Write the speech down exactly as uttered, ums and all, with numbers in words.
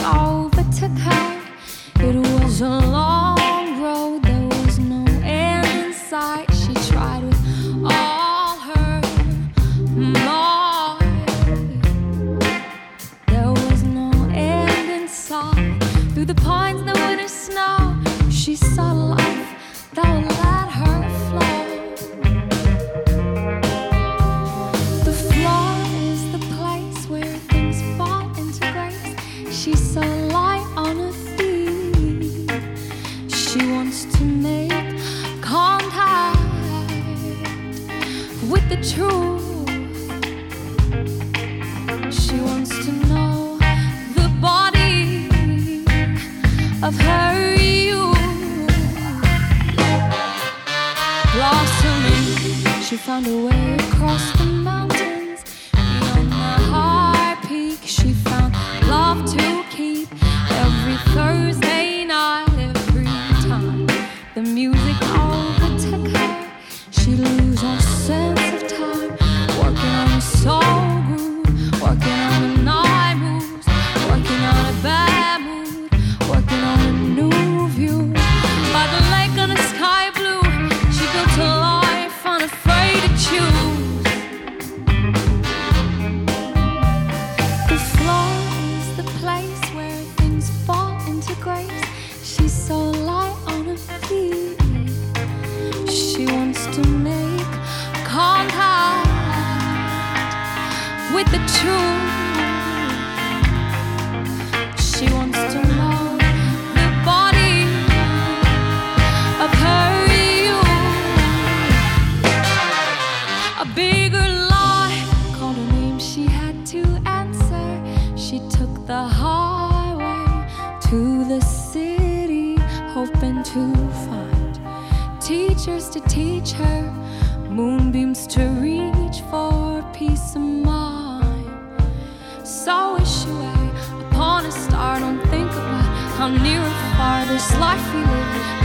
overtook her. It was a long road, there was no end in sight. She tried with all her might. There was no end in sight. Through the pines, the winter snow, she saw life that would let her flow. The floor is the place where things fall into grace. She saw light on her feet. She wants to make contact with the truth. She wants to know the body of her youth. Blossoming, she found a way across the mountains. Beyond the high peak, she found love to keep. Every Thursday night, every time the music overtook her, she lose her sense of time. Working on a soul groove, working on the night moves, working on a bad mood, working on a new view. By the lake on the sky blue, she built a life unafraid to choose. The floor is the place where things fall into grace. She saw light on her feet. She wants to make contact with the truth. She wants to know the body of her youth. A bigger lie called her name, she had to answer. She took the highway to the city, hoping to find teachers to teach her, moonbeams to reach for peace of mind. So wish away upon a star, don't think about how near or far this life we live